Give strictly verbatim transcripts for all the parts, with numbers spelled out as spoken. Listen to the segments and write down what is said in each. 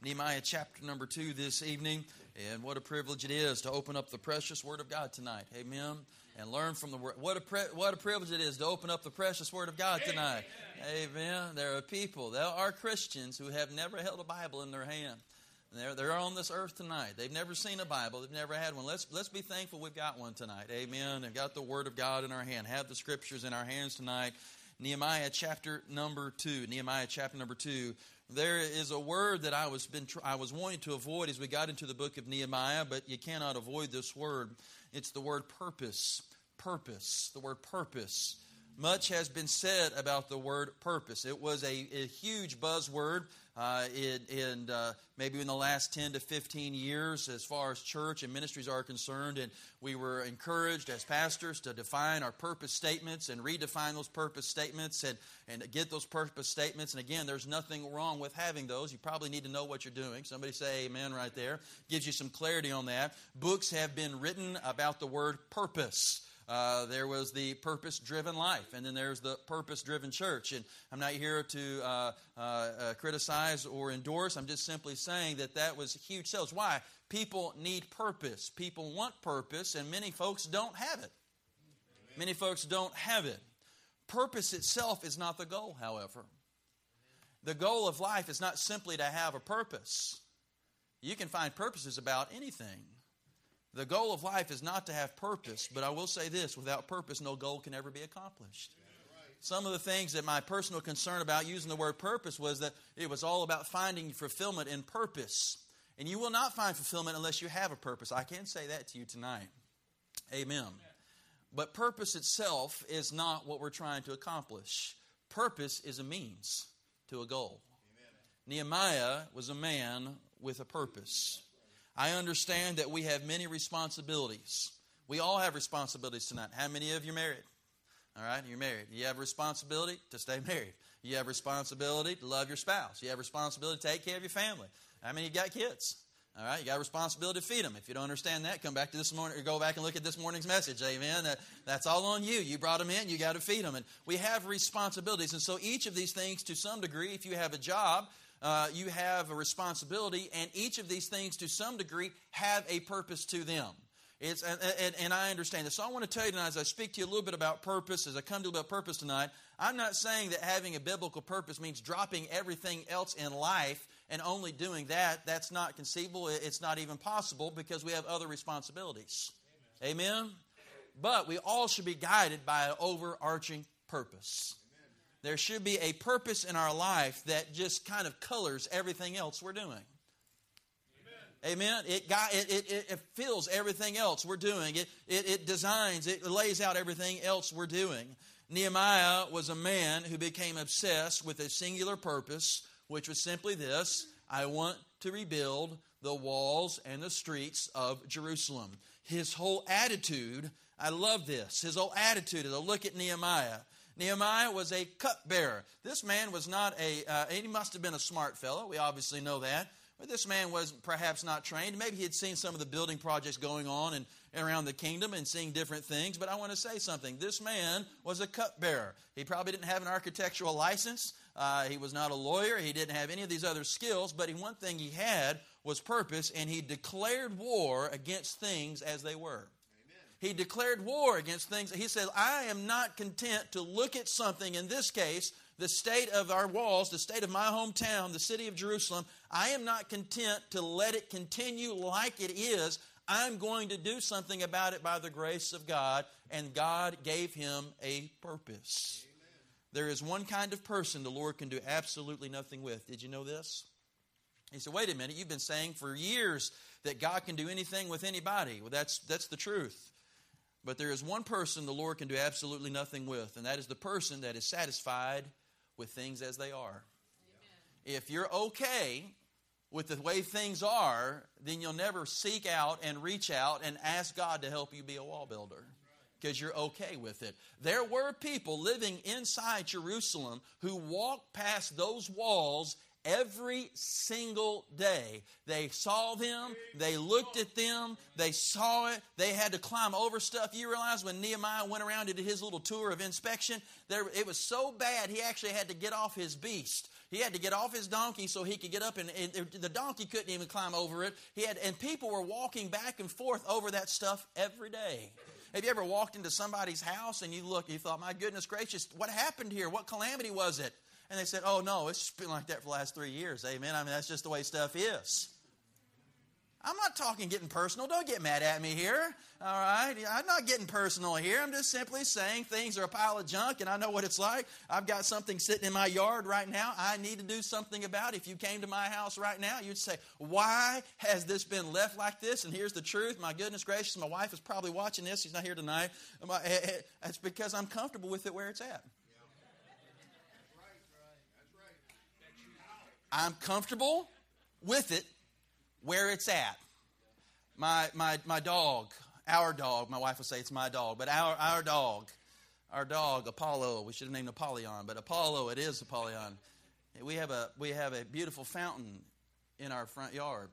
Nehemiah chapter number two this evening. And what a privilege it is to open up the precious Word of God tonight. Amen. And learn from the Word. What a, pre- what a privilege it is to open up the precious Word of God tonight. Amen. Amen. There are people, there are Christians who have never held a Bible in their hand. They're, they're on this earth tonight. They've never seen a Bible. They've never had one. Let's, let's be thankful we've got one tonight. Amen. They've got the Word of God in our hand. Have the Scriptures in our hands tonight. Nehemiah chapter number two. Nehemiah chapter number two. There is a word that I was been I was wanting to avoid as we got into the book of Nehemiah, but you cannot avoid this word. It's the word purpose. Purpose. The word purpose. Much has been said about the word purpose. It was a, a huge buzzword uh, in, in uh, maybe in the last ten to fifteen years as far as church and ministries are concerned. And we were encouraged as pastors to define our purpose statements and redefine those purpose statements and, and get those purpose statements. And again, there's nothing wrong with having those. You probably need to know what you're doing. Somebody say amen right there. Gives you some clarity on that. Books have been written about the word purpose. Uh, there was the purpose-driven life, and then there's the purpose-driven church. And I'm not here to uh, uh, uh, criticize or endorse. I'm just simply saying that that was huge sales. Why? People need purpose. People want purpose, and many folks don't have it. Amen. Many folks don't have it. Purpose itself is not the goal, however. The goal of life is not simply to have a purpose. You can find purposes about anything. The goal of life is not to have purpose, but I will say this, without purpose, no goal can ever be accomplished. Some of the things that my personal concern about using the word purpose was that it was all about finding fulfillment in purpose. And you will not find fulfillment unless you have a purpose. I can say that to you tonight. Amen. But purpose itself is not what we're trying to accomplish. Purpose is a means to a goal. Nehemiah was a man with a purpose. I understand that we have many responsibilities. We all have responsibilities tonight. How many of you are married? All right, you're married. You have a responsibility to stay married. You have a responsibility to love your spouse. You have a responsibility to take care of your family. How many of you got kids? All right, you got a responsibility to feed them. If you don't understand that, come back to this morning or go back and look at this morning's message. Amen. That, that's all on you. You brought them in. You got to feed them. And we have responsibilities. And so each of these things, to some degree, if you have a job, Uh, you have a responsibility, and each of these things, to some degree, have a purpose to them. It's and, and, and I understand this. So I want to tell you tonight, as I speak to you a little bit about purpose, as I come to you about purpose tonight, I'm not saying that having a biblical purpose means dropping everything else in life and only doing that. That's not conceivable. It's not even possible because we have other responsibilities. Amen? Amen? But we all should be guided by an overarching purpose. There should be a purpose in our life that just kind of colors everything else we're doing. Amen. Amen. It, got, it, it, it fills everything else we're doing. It, it, it designs, it lays out everything else we're doing. Nehemiah was a man who became obsessed with a singular purpose, which was simply this: I want to rebuild the walls and the streets of Jerusalem. His whole attitude, I love this, his whole attitude, as I look at Nehemiah, Nehemiah was a cupbearer. This man was not a, uh, he must have been a smart fellow. We obviously know that. But this man was perhaps not trained. Maybe he had seen some of the building projects going on and around the kingdom and seeing different things. But I want to say something. This man was a cupbearer. He probably didn't have an architectural license. Uh, he was not a lawyer. He didn't have any of these other skills. But he, one thing he had was purpose, and he declared war against things as they were. He declared war against things. He said, I am not content to look at something, in this case, the state of our walls, the state of my hometown, the city of Jerusalem. I am not content to let it continue like it is. I'm going to do something about it by the grace of God. And God gave him a purpose. Amen. There is one kind of person the Lord can do absolutely nothing with. Did you know this? He said, wait a minute, you've been saying for years that God can do anything with anybody. Well, that's, that's the truth. But there is one person the Lord can do absolutely nothing with, and that is the person that is satisfied with things as they are. Amen. If you're okay with the way things are, then you'll never seek out and reach out and ask God to help you be a wall builder, because you're okay with it. There were people living inside Jerusalem who walked past those walls every single day. They saw them, they looked at them, they saw it, they had to climb over stuff. You realize when Nehemiah went around and did his little tour of inspection, there, it was so bad he actually had to get off his beast. He had to get off his donkey so he could get up, and, and the donkey couldn't even climb over it. He had, and people were walking back and forth over that stuff every day. Have you ever walked into somebody's house and you look, you thought, my goodness gracious, what happened here? What calamity was it? And they said, oh, no, it's just been like that for the last three years. Amen. I mean, that's just the way stuff is. I'm not talking getting personal. Don't get mad at me here. All right? I'm not getting personal here. I'm just simply saying things are a pile of junk, and I know what it's like. I've got something sitting in my yard right now I need to do something about. If you came to my house right now, you'd say, why has this been left like this? And here's the truth. My goodness gracious, my wife is probably watching this. She's not here tonight. It's because I'm comfortable with it where it's at. I'm comfortable with it where it's at. My my my dog, our dog, my wife will say it's my dog, but our our dog, our dog, Apollo, we should have named Apollyon, but Apollo, it is Apollyon. We have a we have a beautiful fountain in our front yard.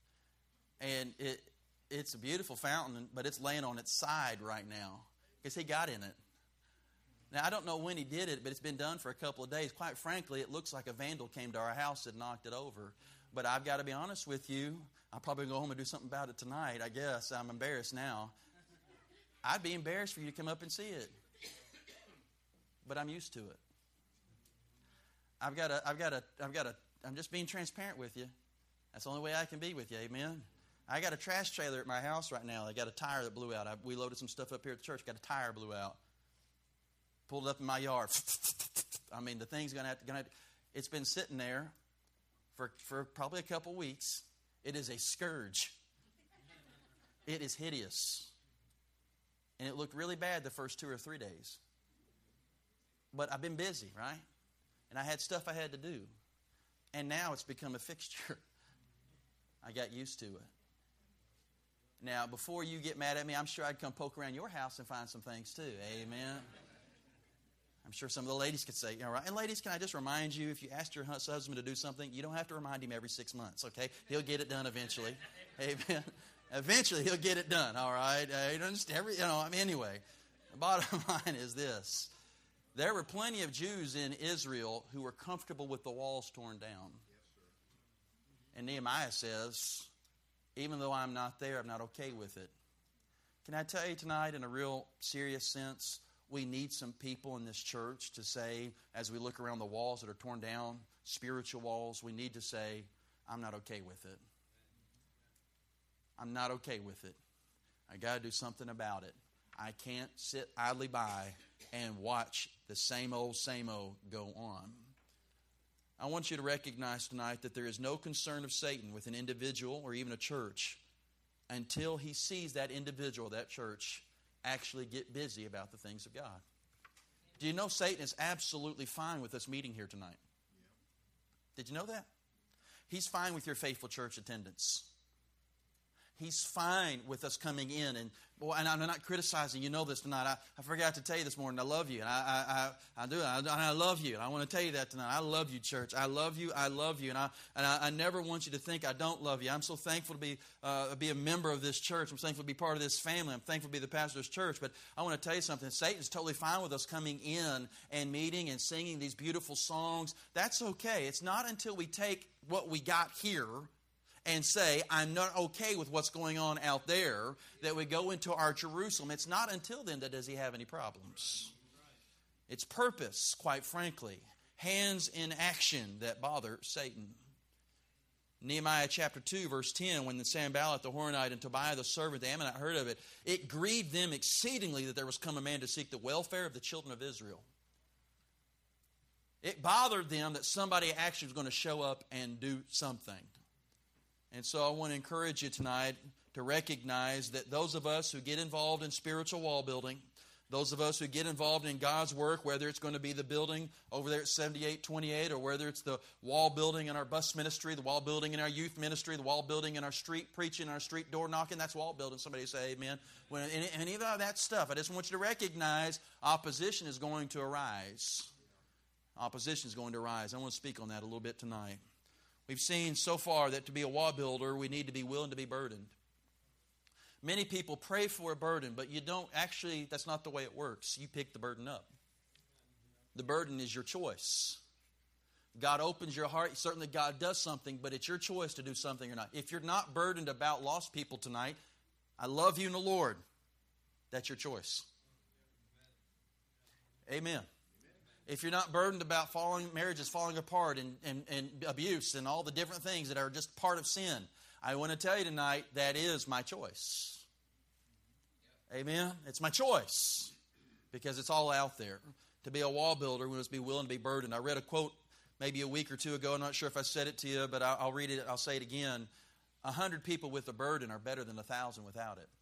And it it's a beautiful fountain, but it's laying on its side right now because he got in it. Now, I don't know when he did it, but it's been done for a couple of days. Quite frankly, it looks like a vandal came to our house and knocked it over. But I've got to be honest with you. I'll probably go home and do something about it tonight, I guess. I'm embarrassed now. I'd be embarrassed for you to come up and see it. But I'm used to it. I've got to, I've got to, I've got to, I'm just being transparent with you. That's the only way I can be with you, amen? I got a trash trailer at my house right now. I got a tire that blew out. I, we loaded some stuff up here at the church. Got a tire blew out. Pulled it up in my yard. I mean, the thing's going to have to, gonna, it's been sitting there for, for probably a couple weeks. It is a scourge. It is hideous. And it looked really bad the first two or three days. But I've been busy, right? And I had stuff I had to do. And now it's become a fixture. I got used to it. Now, before you get mad at me, I'm sure I'd come poke around your house and find some things too. Amen. I'm sure some of the ladies could say, all right. And ladies, can I just remind you, if you ask your husband to do something, you don't have to remind him every six months, okay? He'll get it done eventually. Amen. Eventually, he'll get it done, all right? Uh, you know, just every, you know, I mean, anyway, the bottom line is this. There were plenty of Jews in Israel who were comfortable with the walls torn down. And Nehemiah says, even though I'm not there, I'm not okay with it. Can I tell you tonight, in a real serious sense, we need some people in this church to say, as we look around the walls that are torn down, spiritual walls, we need to say, I'm not okay with it. I'm not okay with it. I got to do something about it. I can't sit idly by and watch the same old, same old go on. I want you to recognize tonight that there is no concern of Satan with an individual or even a church until he sees that individual, that church, actually get busy about the things of God. Do you know Satan is absolutely fine with us meeting here tonight? Did you know that? He's fine with your faithful church attendance. He's fine with us coming in. And boy, and I'm not criticizing. You know this tonight. I, I forgot to tell you this morning, I love you. And I, I, I, I do. I, I love you. And I want to tell you that tonight. I love you, church. I love you. I love you. And I and I, I never want you to think I don't love you. I'm so thankful to be uh, be a member of this church. I'm thankful to be part of this family. I'm thankful to be the pastor's church. But I want to tell you something. Satan's totally fine with us coming in and meeting and singing these beautiful songs. That's okay. It's not until we take what we got here and say, I'm not okay with what's going on out there, that we go into our Jerusalem. It's not until then that does he have any problems. It's purpose, quite frankly, hands in action that bother Satan. Nehemiah chapter two, verse ten, when the Sanballat the Horonite and Tobiah the servant, the Ammonite, heard of it, it grieved them exceedingly that there was come a man to seek the welfare of the children of Israel. It bothered them that somebody actually was going to show up and do something. And so I want to encourage you tonight to recognize that those of us who get involved in spiritual wall building, those of us who get involved in God's work, whether it's going to be the building over there at seventy-eight twenty-eight, or whether it's the wall building in our bus ministry, the wall building in our youth ministry, the wall building in our street preaching, our street door knocking, that's wall building. Somebody say amen. When any, any of that stuff, I just want you to recognize opposition is going to arise. Opposition is going to arise. I want to speak on that a little bit tonight. We've seen so far that to be a wall builder, we need to be willing to be burdened. Many people pray for a burden, but you don't actually, that's not the way it works. You pick the burden up. The burden is your choice. God opens your heart. Certainly God does something, but it's your choice to do something or not. If you're not burdened about lost people tonight, I love you in the Lord. That's your choice. Amen. If you're not burdened about falling, marriages falling apart and, and, and abuse and all the different things that are just part of sin, I want to tell you tonight, that is my choice. Amen? It's my choice because it's all out there. To be a wall builder, we must be willing to be burdened. I read a quote maybe a week or two ago. I'm not sure if I said it to you, but I'll read it. I'll say it again. A hundred people with a burden are better than a thousand without it.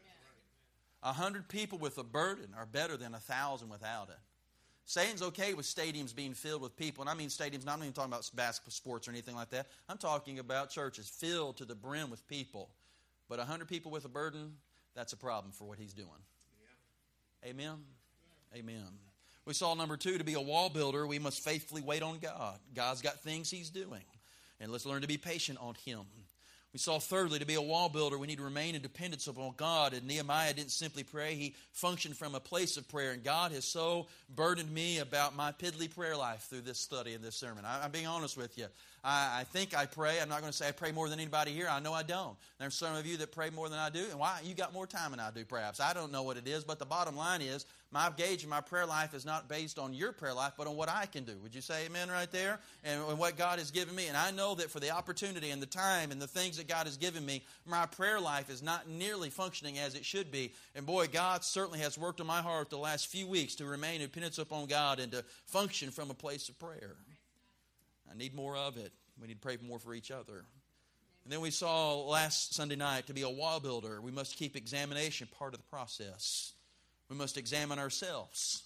A hundred people with a burden are better than a thousand without it. Satan's okay with stadiums being filled with people. And I mean stadiums, not even talking about basketball sports or anything like that. I'm talking about churches filled to the brim with people. But a hundred people with a burden, that's a problem for what he's doing. Yeah. Amen? Yeah. Amen. We saw number two, to be a wall builder, we must faithfully wait on God. God's got things he's doing. And let's learn to be patient on him. We saw thirdly, to be a wall builder, we need to remain in dependence upon God. And Nehemiah didn't simply pray, he functioned from a place of prayer. And God has so burdened me about my piddly prayer life through this study and this sermon. I, I'm being honest with you. I, I think I pray. I'm not going to say I pray more than anybody here. I know I don't. There's some of you that pray more than I do. And why? You got more time than I do, perhaps. I don't know what it is. But the bottom line is, my gauge in my prayer life is not based on your prayer life, but on what I can do. Would you say amen right there? And, and what God has given me. And I know that for the opportunity and the time and the things that God has given me, my prayer life is not nearly functioning as it should be. And boy, God certainly has worked on my heart the last few weeks to remain in dependence upon God and to function from a place of prayer. I need more of it. We need to pray more for each other. And then we saw last Sunday night, to be a wall builder, we must keep examination part of the process. We must examine ourselves,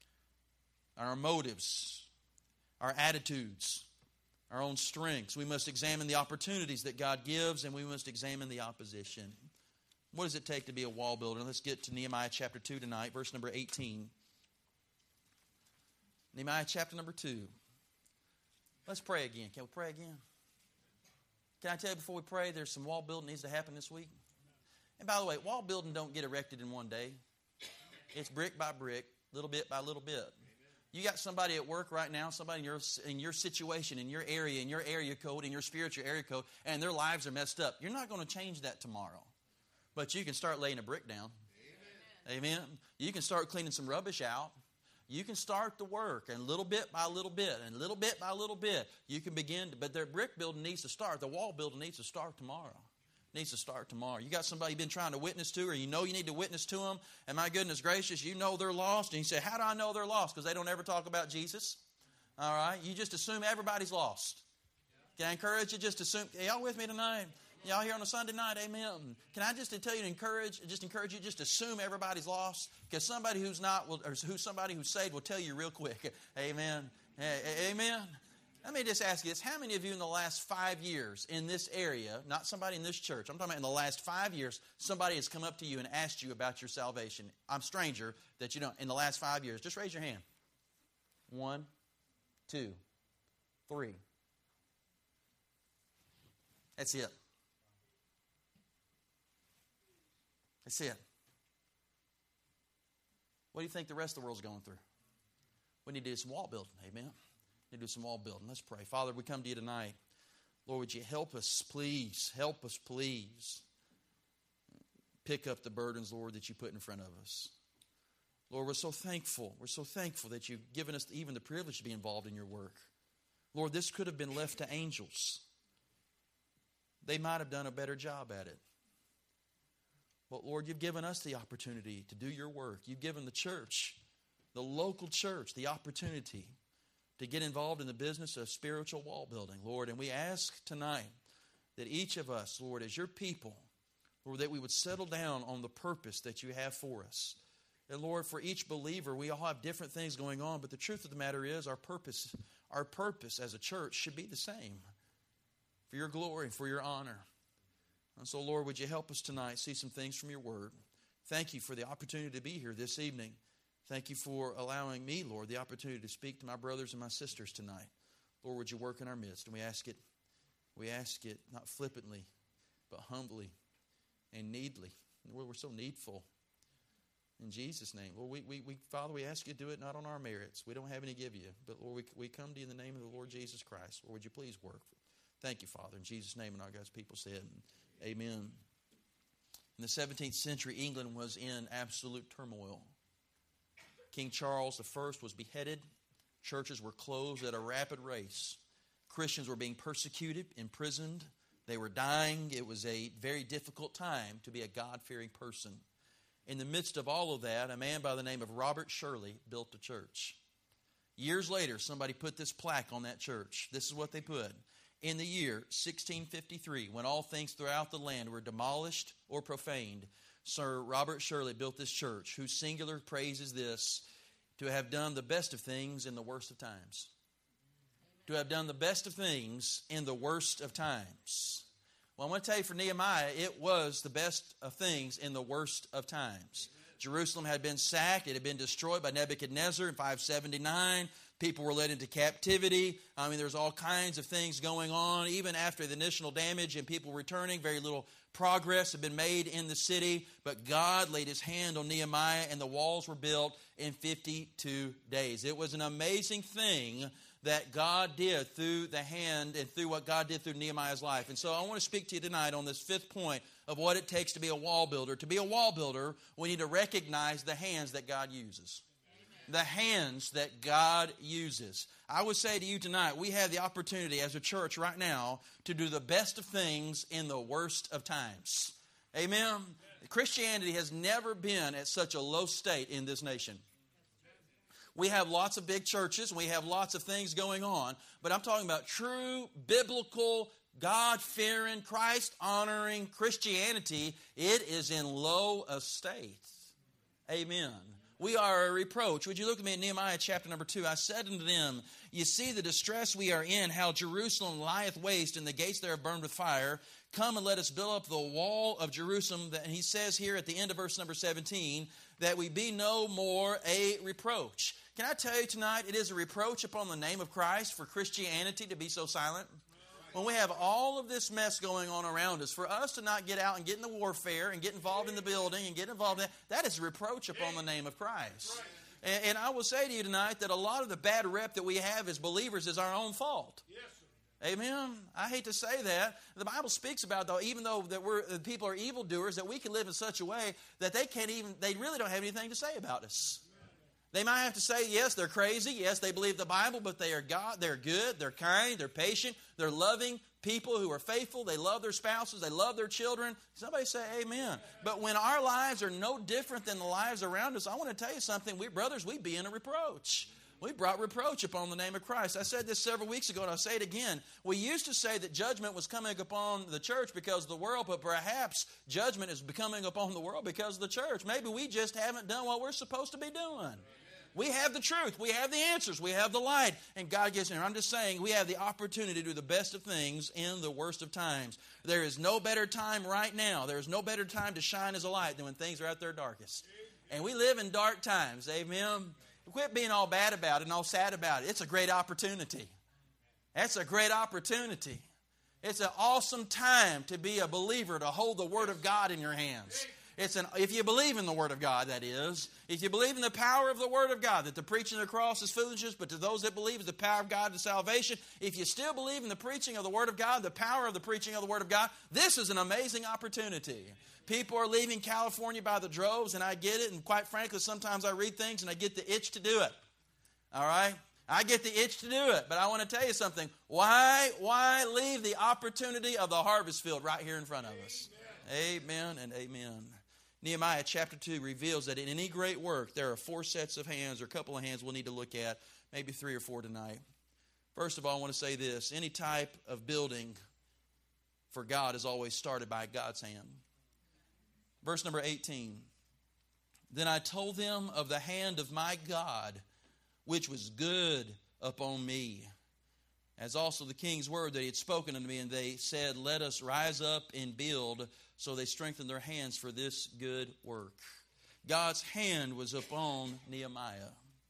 our motives, our attitudes, our own strengths. We must examine the opportunities that God gives, and we must examine the opposition. What does it take to be a wall builder? Let's get to Nehemiah chapter two tonight, verse number eighteen. Nehemiah chapter number two. Let's pray again. Can we pray again? Can I tell you before we pray, there's some wall building needs to happen this week? And by the way, wall building don't get erected in one day. It's brick by brick, little bit by little bit. You got somebody at work right now, somebody in your in your situation, in your area, in your area code, in your spiritual area code, and their lives are messed up. You're not going to change that tomorrow. But you can start laying a brick down. Amen. Amen. You can start cleaning some rubbish out. You can start the work, and little bit by little bit, and little bit by little bit, you can begin to, but their brick building needs to start. The wall building needs to start tomorrow. Needs to start tomorrow. You got somebody you've been trying to witness to, or you know you need to witness to them, and my goodness gracious, you know they're lost, and you say, how do I know they're lost? Because they don't ever talk about Jesus. All right? You just assume everybody's lost. Can I encourage you? Just assume, y'all with me tonight? Y'all here on a Sunday night, amen. Can I just tell you to encourage, just encourage you, just assume everybody's lost? Because somebody who's not, will, or who's somebody who's saved will tell you real quick. Amen. Amen. Let me just ask you this. How many of you in the last five years in this area, not somebody in this church, I'm talking about in the last five years, somebody has come up to you and asked you about your salvation? I'm a stranger that you don't, in the last five years. Just raise your hand. One, two, three. That's it. That's it. What do you think the rest of the world's going through? We need to do some wall building. Amen. We need to do some wall building. Let's pray. Father, we come to you tonight. Lord, would you help us, please? Help us, please. Pick up the burdens, Lord, that you put in front of us. Lord, we're so thankful. We're so thankful that you've given us even the privilege to be involved in your work. Lord, this could have been left to angels. They might have done a better job at it. But Lord, you've given us the opportunity to do your work. You've given the church, the local church, the opportunity to get involved in the business of spiritual wall building, Lord. And we ask tonight that each of us, Lord, as your people, Lord, that we would settle down on the purpose that you have for us. And Lord, for each believer, we all have different things going on, but the truth of the matter is our purpose, our purpose as a church should be the same. For your glory, for your honor. And so, Lord, would you help us tonight see some things from your word. Thank you for the opportunity to be here this evening. Thank you for allowing me, Lord, the opportunity to speak to my brothers and my sisters tonight. Lord, would you work in our midst? And we ask it, we ask it not flippantly, but humbly and needly. Lord, we're so needful. In Jesus' name. Lord, we, we, we, Father, we ask you to do it not on our merits. We don't have any to give you. But, Lord, we, we come to you in the name of the Lord Jesus Christ. Lord, would you please work? Thank you, Father. In Jesus' name, and all God's people said, amen. In the seventeenth century, England was in absolute turmoil. King Charles the First was beheaded. Churches were closed at a rapid rate. Christians were being persecuted, imprisoned. They were dying. It was a very difficult time to be a God-fearing person. In the midst of all of that, a man by the name of Robert Shirley built a church. Years later, somebody put this plaque on that church. This is what they put. In the year sixteen fifty-three, when all things throughout the land were demolished or profaned, Sir Robert Shirley built this church, whose singular praise is this: to have done the best of things in the worst of times. To have done the best of things in the worst of times. Well, I want to tell you, for Nehemiah, it was the best of things in the worst of times. Jerusalem had been sacked. It had been destroyed by Nebuchadnezzar in five seventy-nine. People were led into captivity. I mean, there's all kinds of things going on. Even after the initial damage and people returning, very little progress had been made in the city. But God laid his hand on Nehemiah, and the walls were built in fifty-two days. It was an amazing thing that God did through the hand and through what God did through Nehemiah's life. And so I want to speak to you tonight on this fifth point of what it takes to be a wall builder. To be a wall builder, we need to recognize the hands that God uses. Amen. The hands that God uses. I would say to you tonight, we have the opportunity as a church right now to do the best of things in the worst of times. Amen? Amen. Christianity has never been at such a low state in this nation. We have lots of big churches. We have lots of things going on. But I'm talking about true, biblical, God-fearing, Christ-honoring Christianity. It is in low estate. Amen. We are a reproach. Would you look at me at Nehemiah chapter number two? I said unto them, you see the distress we are in, how Jerusalem lieth waste, and the gates there are burned with fire. Come and let us build up the wall of Jerusalem. And he says here at the end of verse number seventeen, that we be no more a reproach. Can I tell you tonight, it is a reproach upon the name of Christ for Christianity to be so silent? When we have all of this mess going on around us, for us to not get out and get in the warfare and get involved in the building and get involved in that, that is a reproach upon the name of Christ. And, and I will say to you tonight that a lot of the bad rep that we have as believers is our own fault. Amen. I hate to say that. The Bible speaks about, though, even though that we're that people are evildoers, that we can live in such a way that they can't even, they really don't have anything to say about us. They might have to say, yes, they're crazy. Yes, they believe the Bible, but they are God. They're good. They're kind. They're patient. They're loving people who are faithful. They love their spouses. They love their children. Somebody say amen. But when our lives are no different than the lives around us, I want to tell you something. We brothers, we be in a reproach. We brought reproach upon the name of Christ. I said this several weeks ago, and I'll say it again. We used to say that judgment was coming upon the church because of the world, but perhaps judgment is coming upon the world because of the church. Maybe we just haven't done what we're supposed to be doing. We have the truth. We have the answers. We have the light. And God gives it. I'm just saying we have the opportunity to do the best of things in the worst of times. There is no better time right now. There is no better time to shine as a light than when things are at their darkest. And we live in dark times. Amen. Quit being all bad about it and all sad about it. It's a great opportunity. That's a great opportunity. It's an awesome time to be a believer, to hold the Word of God in your hands. It's an, if you believe in the Word of God, that is. If you believe in the power of the Word of God, that the preaching of the cross is foolishness, but to those that believe is the power of God to salvation. If you still believe in the preaching of the Word of God, the power of the preaching of the Word of God, this is an amazing opportunity. People are leaving California by the droves, and I get it. And quite frankly, sometimes I read things and I get the itch to do it. All right? I get the itch to do it. But I want to tell you something. Why, why leave the opportunity of the harvest field right here in front of us? Amen, amen and amen. Nehemiah chapter two reveals that in any great work, there are four sets of hands, or a couple of hands we'll need to look at, maybe three or four tonight. First of all, I want to say this. Any type of building for God is always started by God's hand. Verse number eighteen. Then I told them of the hand of my God, which was good upon me, as also the king's word that he had spoken unto me. And they said, let us rise up and build. So they strengthened their hands for this good work. God's hand was upon Nehemiah.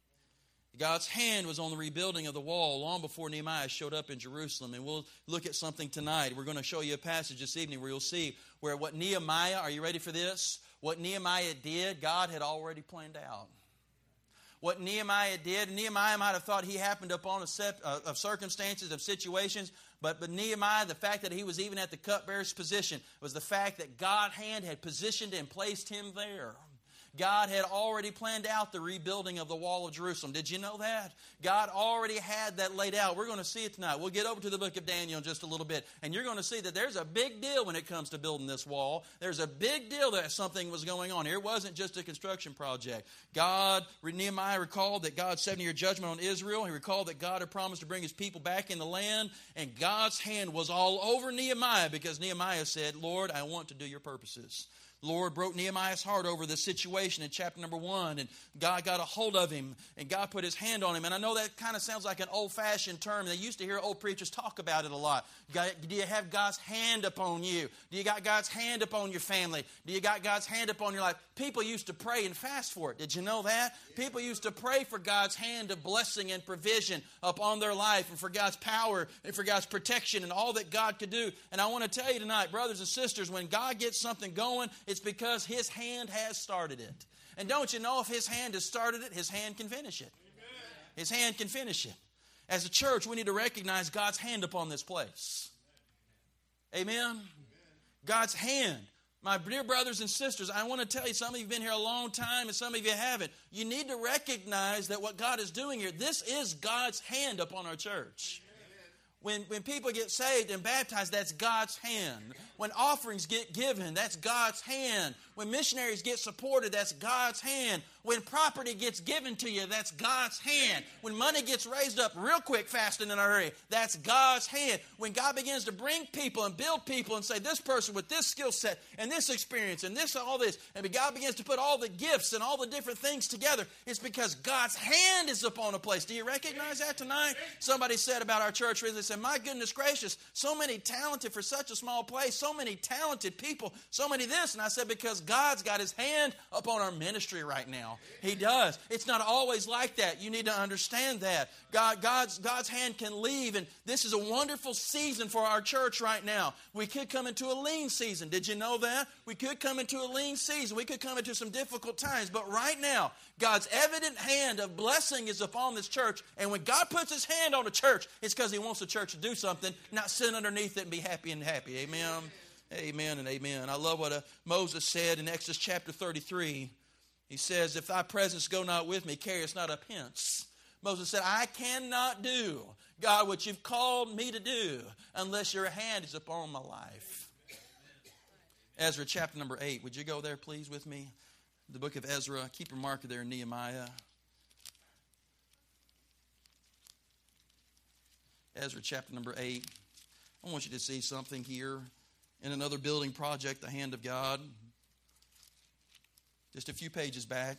God's hand was on the rebuilding of the wall long before Nehemiah showed up in Jerusalem. And we'll look at something tonight. We're going to show you a passage this evening where you'll see where what Nehemiah, are you ready for this? What Nehemiah did, God had already planned out. What Nehemiah did, Nehemiah might have thought he happened upon a set of circumstances, of situations, but, but Nehemiah, the fact that he was even at the cupbearer's position was the fact that God's hand had positioned and placed him there. God had already planned out the rebuilding of the wall of Jerusalem. Did you know that? God already had that laid out. We're going to see it tonight. We'll get over to the book of Daniel in just a little bit, and you're going to see that there's a big deal when it comes to building this wall. There's a big deal that something was going on here. It wasn't just a construction project. God, Nehemiah recalled that God's seventy-year judgment on Israel. He recalled that God had promised to bring his people back in the land, and God's hand was all over Nehemiah because Nehemiah said, Lord, I want to do your purposes. Lord broke Nehemiah's heart over the situation in chapter number one, and God got a hold of him, and God put his hand on him. And I know that kind of sounds like an old-fashioned term. They used to hear old preachers talk about it a lot. Do you have God's hand upon you? Do you got God's hand upon your family? Do you got God's hand upon your life? People used to pray and fast for it. Did you know that? People used to pray for God's hand of blessing and provision upon their life, and for God's power and for God's protection and all that God could do. And I want to tell you tonight, brothers and sisters, when God gets something going, it's because his hand has started it. And don't you know, if his hand has started it, his hand can finish it. His hand can finish it. As a church, we need to recognize God's hand upon this place. Amen? God's hand. My dear brothers and sisters, I want to tell you, some of you have been here a long time and some of you haven't. You need to recognize that what God is doing here, this is God's hand upon our church. When, when people get saved and baptized, that's God's hand. When offerings get given, that's God's hand. When missionaries get supported, that's God's hand. When property gets given to you, that's God's hand. When money gets raised up real quick, fast, and in a hurry, that's God's hand. When God begins to bring people and build people and say, this person with this skill set and this experience and this, all this, and God begins to put all the gifts and all the different things together, it's because God's hand is upon a place. Do you recognize that tonight? Somebody said about our church recently, they said, my goodness gracious, so many talented for such a small place, so many talented people, so many this. And I said, because God's got his hand upon our ministry right now. He does. It's not always like that. You need to understand that. God, God's, God's hand can leave, and this is a wonderful season for our church right now. We could come into a lean season. Did you know that? We could come into a lean season. We could come into some difficult times, but right now, God's evident hand of blessing is upon this church, and when God puts his hand on a church, it's because he wants the church to do something, not sit underneath it and be happy and happy. Amen? Amen and amen. I love what uh, Moses said in Exodus chapter thirty-three. He says, if thy presence go not with me, carry us not up hence. Moses said, I cannot do, God, what you've called me to do unless your hand is upon my life. Ezra chapter number eight. Would you go there, please, with me? The book of Ezra. Keep your marker there in Nehemiah. Ezra chapter number eight. I want you to see something here in another building project, the hand of God. Just a few pages back.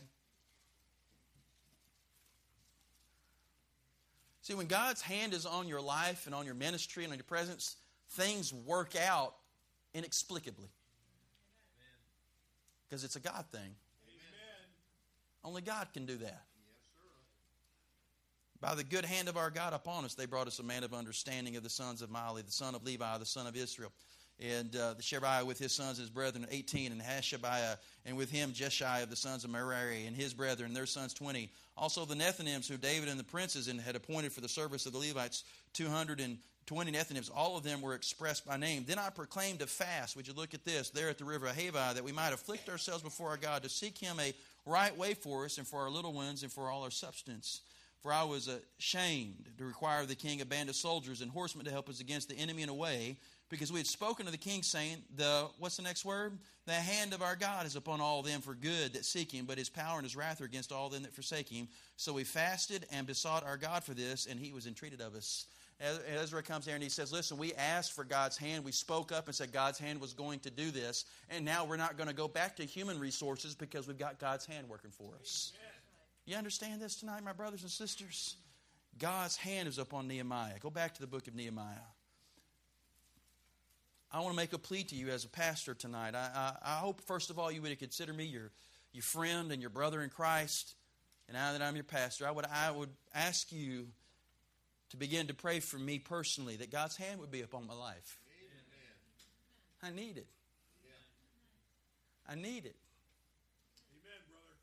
See, when God's hand is on your life and on your ministry and on your presence, things work out inexplicably. Because it's a God thing. Amen. Only God can do that. Yes, sir. By the good hand of our God upon us, they brought us a man of understanding of the sons of Mali, the son of Levi, the son of Israel. And uh, the Shebai with his sons, his brethren, eighteen, and Hashabiah, and with him Jeshai of the sons of Merari, and his brethren, their sons, twenty. Also the Nethinims, who David and the princes had appointed for the service of the Levites, two hundred twenty Nethinims. All of them were expressed by name. Then I proclaimed a fast. Would you look at this? There at the river of Havi, that we might afflict ourselves before our God, to seek him a right way for us, and for our little ones, and for all our substance. For I was ashamed to require of the king a band of soldiers and horsemen to help us against the enemy in a way, because we had spoken to the king, saying, the what's the next word? The hand of our God is upon all them for good that seek him, but his power and his wrath are against all them that forsake him. So we fasted and besought our God for this, and he was entreated of us. Ezra comes there and he says, listen, we asked for God's hand. We spoke up and said God's hand was going to do this. And now we're not going to go back to human resources because we've got God's hand working for us. You understand this tonight, my brothers and sisters? God's hand is upon Nehemiah. Go back to the book of Nehemiah. I want to make a plea to you as a pastor tonight. I, I, I hope, first of all, you would consider me your, your friend and your brother in Christ. And now that I'm your pastor, I would, I would ask you to begin to pray for me personally, that God's hand would be upon my life. Amen. I need it. I need it.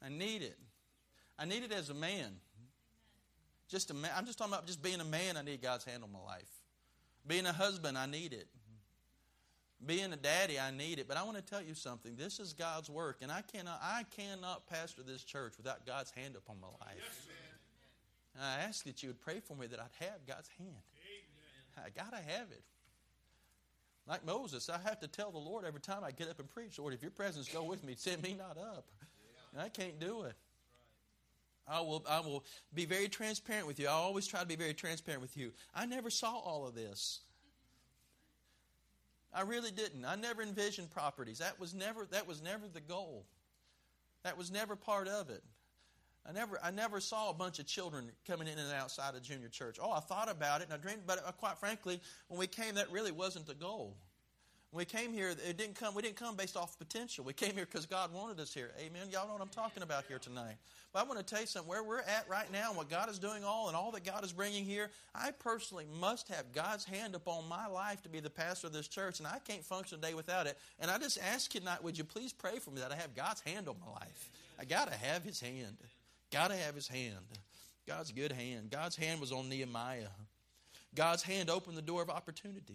I need it. I need it as a man. Just a man. I'm just talking about just being a man. I need God's hand on my life. Being a husband, I need it. Being a daddy, I need it. But I want to tell you something. This is God's work, and I cannot, I cannot pastor this church without God's hand upon my life. And I ask that you would pray for me that I'd have God's hand. I gotta have it. Like Moses, I have to tell the Lord every time I get up and preach, Lord, if your presence go with me, send me not up. And I can't do it. I will, I will be very transparent with you. I always try to be very transparent with you. I never saw all of this. I really didn't. I never envisioned properties. That was never, that was never the goal. That was never part of it. I never, I never saw a bunch of children coming in and outside of junior church. Oh, I thought about it and I dreamed about it. Quite frankly, when we came, that really wasn't the goal. When we came here, it didn't come. We didn't come based off potential. We came here because God wanted us here. Amen. Y'all know what I'm talking about here tonight. But I want to tell you something. Where we're at right now, and what God is doing, all and all that God is bringing here, I personally must have God's hand upon my life to be the pastor of this church, and I can't function a day without it. And I just ask you tonight, would you please pray for me that I have God's hand on my life? I got to have His hand. Got to have His hand. God's good hand. God's hand was on Nehemiah. God's hand opened the door of opportunity.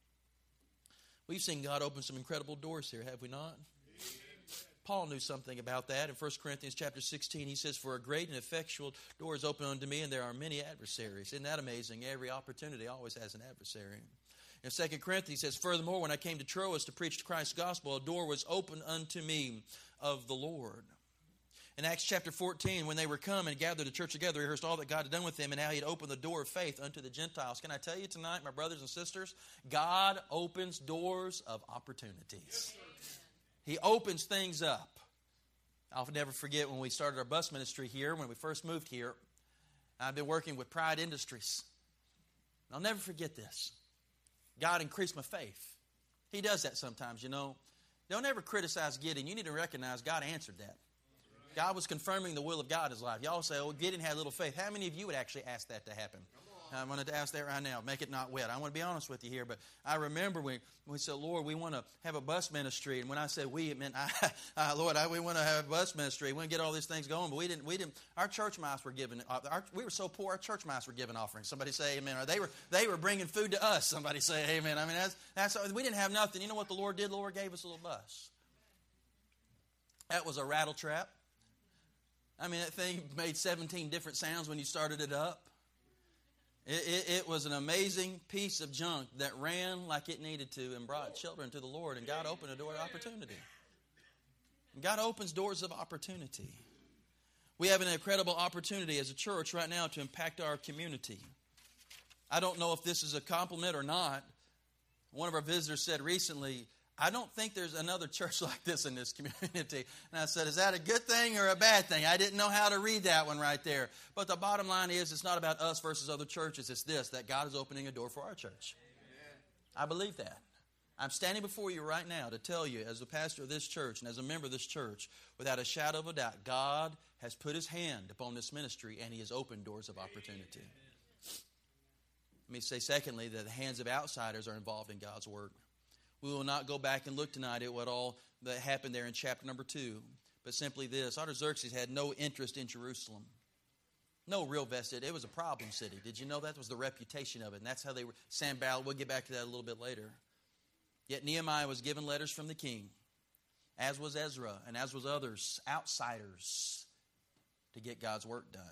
We've seen God open some incredible doors here, have we not? Paul knew something about that. In First Corinthians chapter sixteen, he says, for a great and effectual door is open unto me, and there are many adversaries. Isn't that amazing? Every opportunity always has an adversary. In Second Corinthians, he says, furthermore, when I came to Troas to preach Christ's gospel, a door was opened unto me of the Lord. In Acts chapter fourteen, when they were come and gathered the church together, rehearsed all that God had done with them and how He had opened the door of faith unto the Gentiles. Can I tell you tonight, my brothers and sisters, God opens doors of opportunities. He opens things up. I'll never forget when we started our bus ministry here, when we first moved here. I've been working with Pride Industries. I'll never forget this. God increased my faith. He does that sometimes, you know. Don't ever criticize Gideon. You need to recognize God answered that. God was confirming the will of God in his life. Y'all say, oh, Gideon had little faith. How many of you would actually ask that to happen? I wanted to ask that right now. Make it not wet. I want to be honest with you here, but I remember when we said, Lord, we want to have a bus ministry. And when I said we, it meant, I, I, Lord, I, we want to have a bus ministry. We want to get all these things going, but we didn't. We didn't. Our church mice were giving. Our, we were so poor. Our church mice were giving offerings. Somebody say, amen. Or they were they were bringing food to us. Somebody say, amen. I mean, that's that's. We didn't have nothing. You know what the Lord did? The Lord gave us a little bus. That was a rattle trap. I mean, that thing made seventeen different sounds when you started it up. It, it, it was an amazing piece of junk that ran like it needed to and brought children to the Lord. And God opened a door of opportunity. And God opens doors of opportunity. We have an incredible opportunity as a church right now to impact our community. I don't know if this is a compliment or not. One of our visitors said recently, I don't think there's another church like this in this community. And I said, is that a good thing or a bad thing? I didn't know how to read that one right there. But the bottom line is, it's not about us versus other churches. It's this, that God is opening a door for our church. Amen. I believe that. I'm standing before you right now to tell you, as the pastor of this church and as a member of this church, without a shadow of a doubt, God has put His hand upon this ministry and He has opened doors of opportunity. Amen. Let me say, secondly, that the hands of outsiders are involved in God's work. We will not go back and look tonight at what all that happened there in chapter number two. But simply this, Artaxerxes had no interest in Jerusalem. No real vested. It was a problem city. Did you know that was the reputation of it? And that's how they were. Sanballat, we'll get back to that a little bit later. Yet Nehemiah was given letters from the king, as was Ezra, and as was others, outsiders, to get God's work done.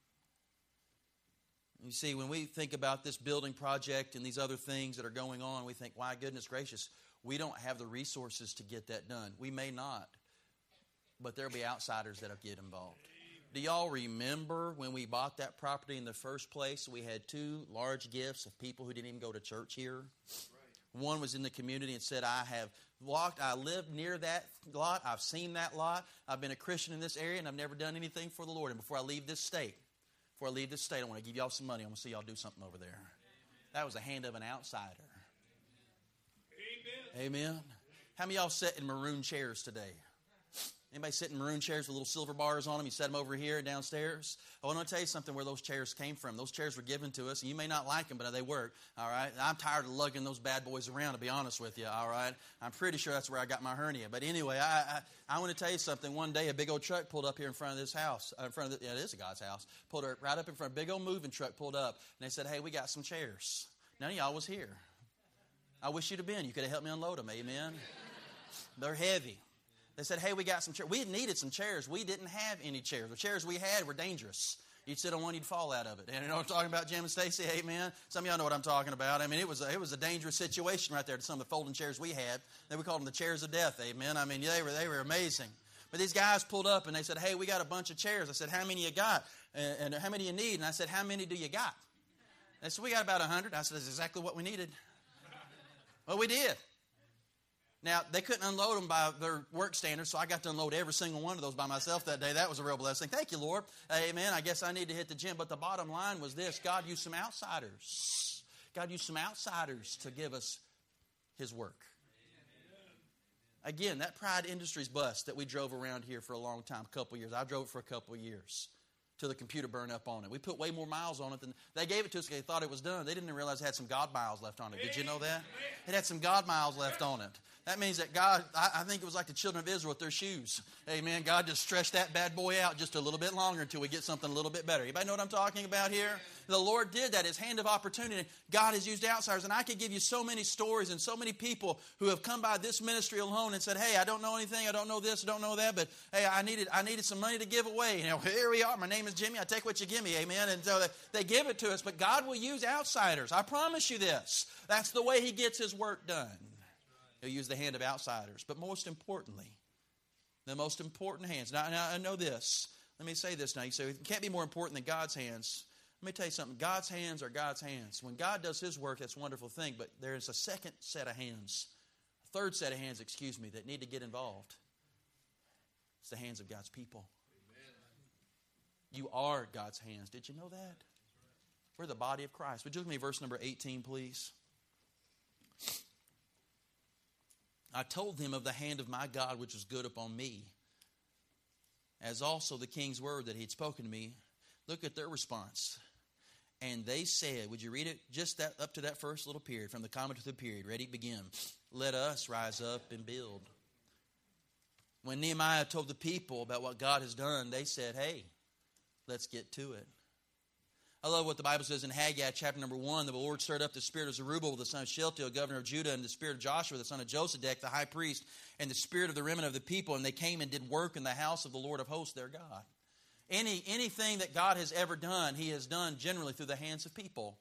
You see, when we think about this building project and these other things that are going on, we think, why, goodness gracious, we don't have the resources to get that done. We may not, but there'll be outsiders that'll get involved. Do y'all remember when we bought that property in the first place? We had two large gifts of people who didn't even go to church here. Right. One was in the community and said, I have walked, I lived near that lot, I've seen that lot, I've been a Christian in this area, and I've never done anything for the Lord. And before I leave this state, Before I leave this state, I want to give y'all some money. I want to see y'all do something over there. That was the hand of an outsider. Amen. Amen. How many of y'all sit in maroon chairs today? Anybody sit in maroon chairs with little silver bars on them? You set them over here downstairs. I want to tell you something where those chairs came from. Those chairs were given to us. And you may not like them, but they work. All right. I'm tired of lugging those bad boys around, to be honest with you. All right. I'm pretty sure that's where I got my hernia. But anyway, I I, I want to tell you something. One day, a big old truck pulled up here in front of this house. Uh, in front of the, yeah, it is a God's house. Pulled her right up in front. A big old moving truck pulled up, and they said, "Hey, we got some chairs." None of y'all was here. I wish you'd have been. You could have helped me unload them. Amen. They're heavy. They said, hey, we got some chairs. We needed some chairs. We didn't have any chairs. The chairs we had were dangerous. You'd sit on one, you'd fall out of it. And you know what I'm talking about, Jim and Stacy? Amen. Some of y'all know what I'm talking about. I mean, it was a, it was a dangerous situation right there to some of the folding chairs we had. They we called them the chairs of death. Amen. I mean, they were they were amazing. But these guys pulled up and they said, hey, we got a bunch of chairs. I said, how many you got? And, and how many you need? And I said, how many do you got? They said, we got about a hundred. I said, that's exactly what we needed. Well, we did. Now, they couldn't unload them by their work standards, so I got to unload every single one of those by myself that day. That was a real blessing. Thank you, Lord. Amen. I guess I need to hit the gym. But the bottom line was this. God used some outsiders. God used some outsiders to give us His work. Again, that Pride Industries bus that we drove around here for a long time, a couple of years. I drove it for a couple of years till the computer burned up on it. We put way more miles on it than they gave it to us because they thought it was done. They didn't realize it had some God miles left on it. Did you know that? It had some God miles left on it. That means that God, I, I think it was like the children of Israel with their shoes. Amen. God just stretched that bad boy out just a little bit longer until we get something a little bit better. Anybody know what I'm talking about here? The Lord did that. His hand of opportunity. God has used outsiders. And I could give you so many stories and so many people who have come by this ministry alone and said, hey, I don't know anything. I don't know this. I don't know that. But, hey, I needed I needed some money to give away. You know, here we are. My name is Jimmy. I take what you give me. Amen. And so they, they give it to us. But God will use outsiders. I promise you this. That's the way He gets His work done. He'll use the hand of outsiders. But most importantly, the most important hands. Now, now, I know this. Let me say this now. You say, it can't be more important than God's hands. Let me tell you something. God's hands are God's hands. When God does His work, that's a wonderful thing. But there is a second set of hands, a third set of hands, excuse me, that need to get involved. It's the hands of God's people. Amen. You are God's hands. Did you know that? We're the body of Christ. Would you look at me verse number eighteen, please? I told them of the hand of my God which was good upon me, as also the king's word that He had spoken to me. Look at their response. And they said, would you read it? Just that up to that first little period, from the comma to the period. Ready? Begin. Let us rise up and build. When Nehemiah told the people about what God has done, they said, hey, let's get to it. I love what the Bible says in Haggai chapter number one. The Lord stirred up the spirit of Zerubbabel, the son of Shealtiel, governor of Judah, and the spirit of Joshua, the son of Josedek, the high priest, and the spirit of the remnant of the people. And they came and did work in the house of the Lord of hosts, their God. Any Anything that God has ever done, He has done generally through the hands of people.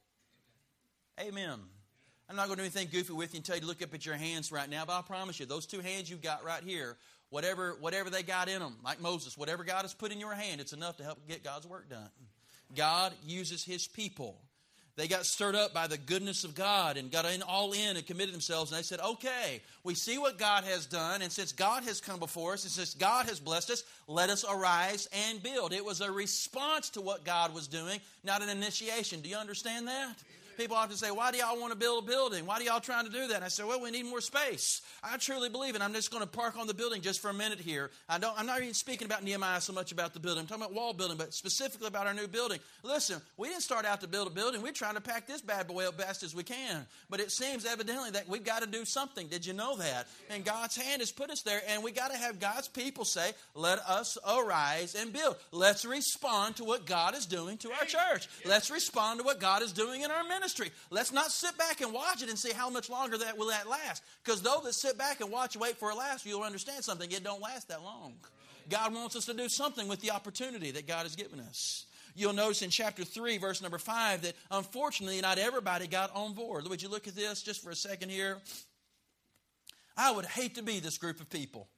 Amen. I'm not going to do anything goofy with you and tell you to look up at your hands right now, but I promise you, those two hands you've got right here, whatever, whatever they got in them, like Moses, whatever God has put in your hand, it's enough to help get God's work done. God uses His people. They got stirred up by the goodness of God and got in, all in and committed themselves. And they said, okay, we see what God has done. And since God has come before us, and since God has blessed us, let us arise and build. It was a response to what God was doing, not an initiation. Do you understand that? People often say, why do y'all want to build a building? Why do y'all trying to do that? And I say, well, we need more space. I truly believe it. I'm just going to park on the building just for a minute here. I don't, I'm not even speaking about Nehemiah so much about the building. I'm talking about wall building, but specifically about our new building. Listen, we didn't start out to build a building. We're trying to pack this bad boy up best as we can. But it seems evidently that we've got to do something. Did you know that? And God's hand has put us there, and we got to have God's people say, let us arise and build. Let's respond to what God is doing to our church. Let's respond to what God is doing in our ministry. Let's not sit back and watch it and see how much longer that will that last. Because those that sit back and watch and wait for it last, you'll understand something. It don't last that long. God wants us to do something with the opportunity that God has given us. You'll notice in chapter three, verse number five, that unfortunately not everybody got on board. Would you look at this just for a second here? I would hate to be this group of people.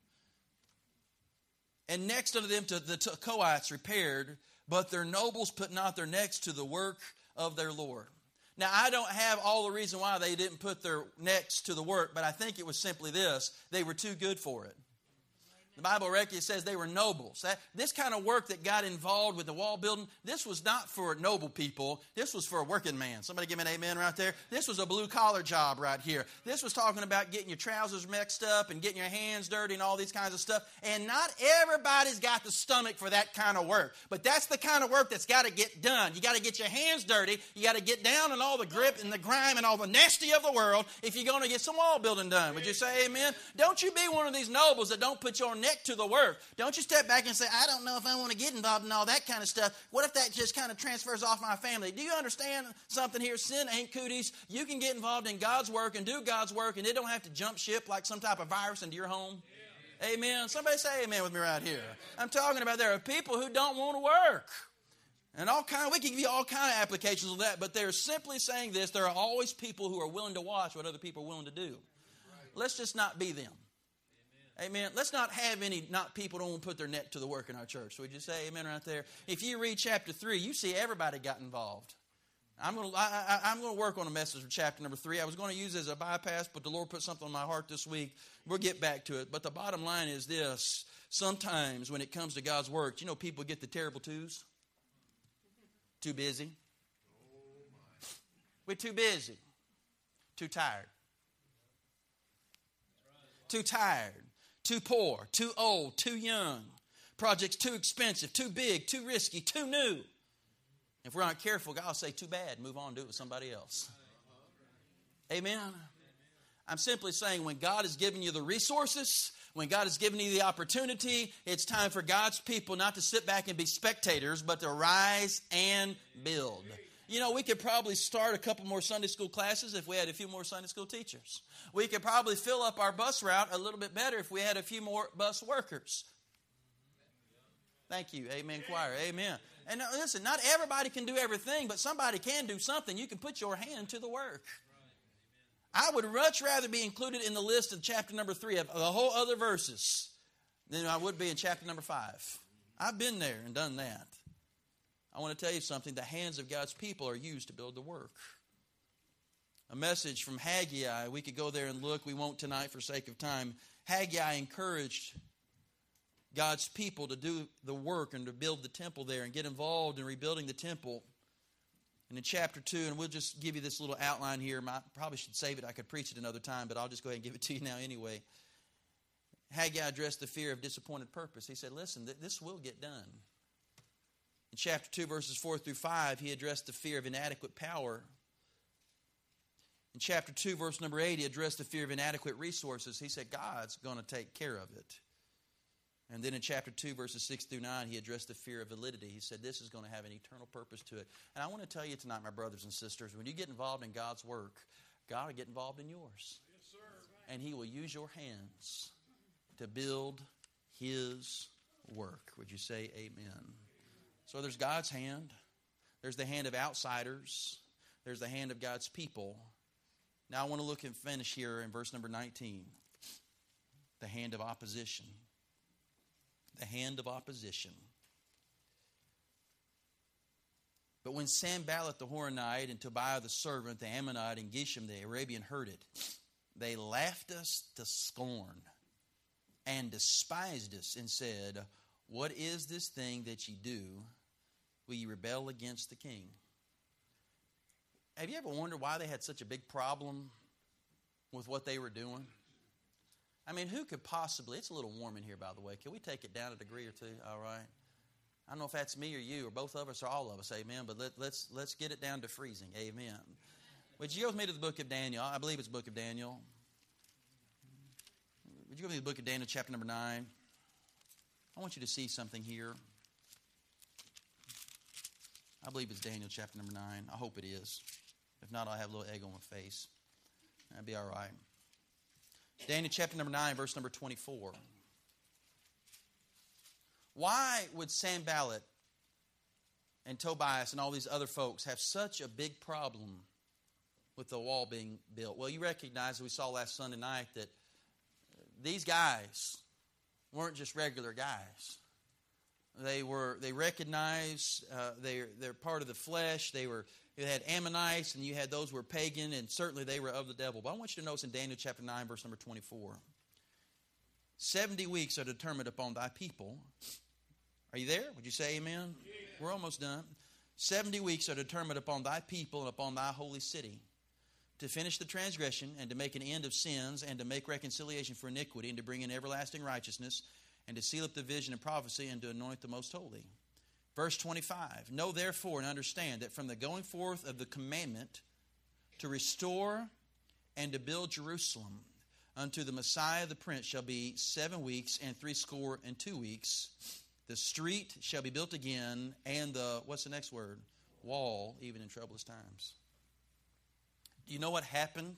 And next unto them to the Tekoites repaired, but their nobles put not their necks to the work of their Lord. Now, I don't have all the reason why they didn't put their necks to the work, but I think it was simply this. They were too good for it. The Bible record says they were nobles. That, this kind of work that got involved with the wall building, this was not for noble people. This was for a working man. Somebody give me an amen right there. This was a blue-collar job right here. This was talking about getting your trousers mixed up and getting your hands dirty and all these kinds of stuff. And not everybody's got the stomach for that kind of work. But that's the kind of work that's got to get done. You got to get your hands dirty. You got to get down in all the grip and the grime and all the nasty of the world if you're going to get some wall building done. Would you say amen? Don't you be one of these nobles that don't put your neck to the work. Don't you step back and say, I don't know if I want to get involved in all that kind of stuff. What if that just kind of transfers off my family? Do you understand something here? Sin ain't cooties. You can get involved in God's work and do God's work, and it don't have to jump ship like some type of virus into your home. Yeah. Amen. Somebody say amen with me right here. I'm talking about there are people who don't want to work. And all kind, we can give you all kind of applications of that, but they're simply saying this. There are always people who are willing to watch what other people are willing to do. Let's just not be them. Amen. Let's not have any not people who don't put their neck to the work in our church. So would you say amen right there? If you read chapter three, you see everybody got involved. I'm going to I, I, I'm going to work on a message for chapter number three. I was going to use it as a bypass, but the Lord put something on my heart this week. We'll get back to it. But the bottom line is this. Sometimes when it comes to God's work, you know people get the terrible twos? Too busy. We're too busy. Too tired. Too tired. Too poor, too old, too young. Projects too expensive, too big, too risky, too new. If we're not careful, God will say, too bad, move on and do it with somebody else. Amen? I'm simply saying when God has given you the resources, when God has given you the opportunity, it's time for God's people not to sit back and be spectators, but to rise and build. You know, we could probably start a couple more Sunday school classes if we had a few more Sunday school teachers. We could probably fill up our bus route a little bit better if we had a few more bus workers. Thank you. Amen, choir. Amen. And listen, not everybody can do everything, but somebody can do something. You can put your hand to the work. I would much rather be included in the list of chapter number three of the whole other verses than I would be in chapter number five. I've been there and done that. I want to tell you something. The hands of God's people are used to build the work. A message from Haggai. We could go there and look. We won't tonight for sake of time. Haggai encouraged God's people to do the work and to build the temple there and get involved in rebuilding the temple. And in chapter two, and we'll just give you this little outline here. I probably should save it. I could preach it another time, but I'll just go ahead and give it to you now anyway. Haggai addressed the fear of disappointed purpose. He said, listen, this will get done. In chapter two, verses four through five, he addressed the fear of inadequate power. In chapter two, verse number eight, he addressed the fear of inadequate resources. He said, God's going to take care of it. And then in chapter two, verses six through nine, he addressed the fear of validity. He said, this is going to have an eternal purpose to it. And I want to tell you tonight, my brothers and sisters, when you get involved in God's work, God will get involved in yours. Yes, sir. And he will use your hands to build his work. Would you say amen? So there's God's hand. There's the hand of outsiders. There's the hand of God's people. Now I want to look and finish here in verse number nineteen. The hand of opposition. The hand of opposition. But when Sanballat the Horonite and Tobiah the servant, the Ammonite, and Geshem the Arabian heard it, they laughed us to scorn and despised us and said, what is this thing that ye do? Will you rebel against the king? Have you ever wondered why they had such a big problem with what they were doing? I mean, who could possibly, it's a little warm in here, by the way. Can we take it down a degree or two? All right. I don't know if that's me or you or both of us or all of us, amen, but let, let's, let's get it down to freezing, amen. Would you go with me to the book of Daniel? I believe it's the book of Daniel. Would you go with me to the book of Daniel, chapter number nine? I want you to see something here. I believe it's Daniel chapter number nine. I hope it is. If not, I'll have a little egg on my face. That'd be all right. Daniel chapter number nine, verse number twenty-four. Why would Sanballat and Tobias and all these other folks have such a big problem with the wall being built? Well, you recognize, as we saw last Sunday night, that these guys weren't just regular guys. They were. They recognized uh, they they're part of the flesh. They were. You had Ammonites, and you had those who were pagan, and certainly they were of the devil. But I want you to notice in Daniel chapter nine, verse number twenty-four. Seventy weeks are determined upon thy people. Are you there? Would you say amen? Yeah. We're almost done. Seventy weeks are determined upon thy people and upon thy holy city, to finish the transgression and to make an end of sins and to make reconciliation for iniquity and to bring in everlasting righteousness and to seal up the vision and prophecy and to anoint the most holy. Verse twenty-five, know therefore and understand that from the going forth of the commandment to restore and to build Jerusalem unto the Messiah the Prince shall be seven weeks and threescore and two weeks. The street shall be built again, and the, what's the next word? Wall, even in troublous times. Do you know what happened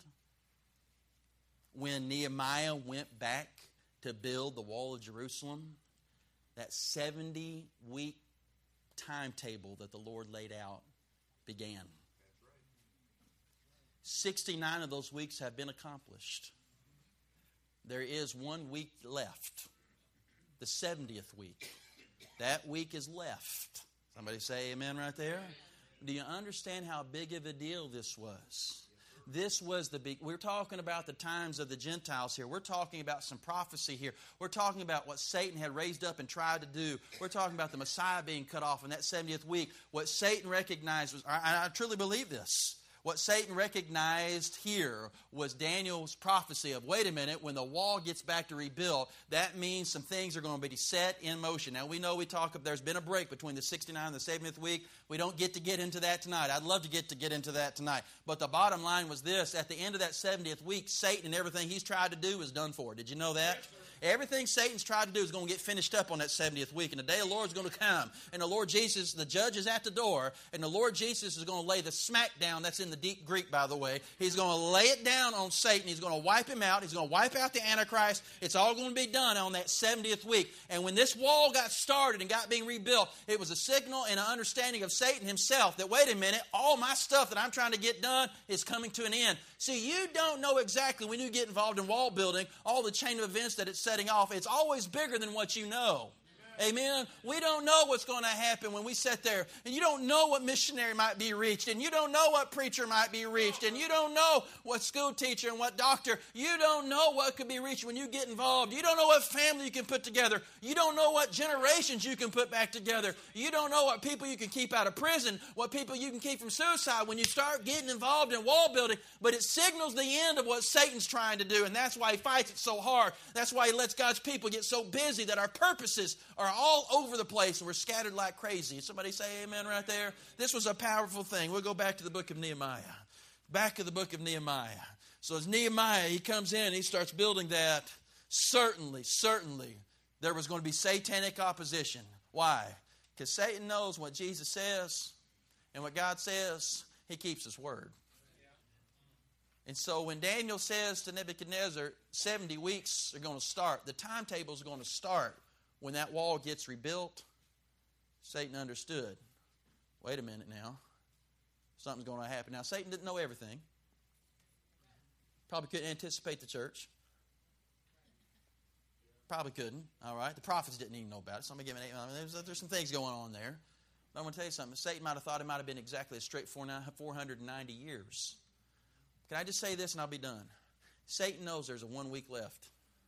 when Nehemiah went back to build the wall of Jerusalem? That seventy-week timetable that the Lord laid out began. sixty-nine of those weeks have been accomplished. There is one week left, the seventieth week. That week is left. Somebody say amen right there. Do you understand how big of a deal this was? This was the big, we're talking about the times of the Gentiles here. We're talking about some prophecy here. We're talking about what Satan had raised up and tried to do. We're talking about the Messiah being cut off in that seventieth week. What Satan recognized was, I, I truly believe this. What Satan recognized here was Daniel's prophecy of, wait a minute, when the wall gets back to rebuild, that means some things are going to be set in motion. Now, we know we talk, there's been a break between the sixty-ninth and the seventieth week. We don't get to get into that tonight. I'd love to get to get into that tonight. But the bottom line was this. At the end of that seventieth week, Satan and everything he's tried to do is done for. Did you know that? Yes, everything Satan's tried to do is going to get finished up on that seventieth week. And the day of the Lord is going to come. And the Lord Jesus, the judge is at the door. And the Lord Jesus is going to lay the smack down. That's in the deep Greek, by the way. He's going to lay it down on Satan. He's going to wipe him out. He's going to wipe out the Antichrist. It's all going to be done on that seventieth week. And when this wall got started and got being rebuilt, it was a signal and an understanding of Satan himself that, wait a minute, all my stuff that I'm trying to get done is coming to an end. See, you don't know exactly when you get involved in wall building, all the chain of events that it's setting off. It's always bigger than what you know. Amen. We don't know what's going to happen when we sit there. And you don't know what missionary might be reached. And you don't know what preacher might be reached. And you don't know what school teacher and what doctor. You don't know what could be reached when you get involved. You don't know what family you can put together. You don't know what generations you can put back together. You don't know what people you can keep out of prison. What people you can keep from suicide when you start getting involved in wall building. But it signals the end of what Satan's trying to do. And that's why he fights it so hard. That's why he lets God's people get so busy that our purposes are all over the place and we're scattered like crazy. Somebody say amen right there. This was a powerful thing. We'll go back to the book of Nehemiah. Back to the book of Nehemiah. So as Nehemiah, he comes in and he starts building that. Certainly, certainly, there was going to be satanic opposition. Why? Because Satan knows what Jesus says and what God says, he keeps his word. And so when Daniel says to Nebuchadnezzar, seventy weeks are going to start, the timetable is going to start. When that wall gets rebuilt, Satan understood, wait a minute now, something's going to happen. Now, Satan didn't know everything. Probably couldn't anticipate the church. Probably couldn't, all right? The prophets didn't even know about it. Somebody give me an eight. I mean, there's, there's some things going on there. But I'm going to tell you something. Satan might have thought it might have been exactly a straight four hundred ninety years. Can I just say this and I'll be done? Satan knows there's a one week left.